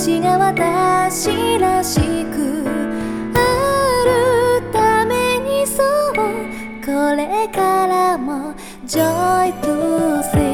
私が私らしくあるために、そうこれからも Joy to say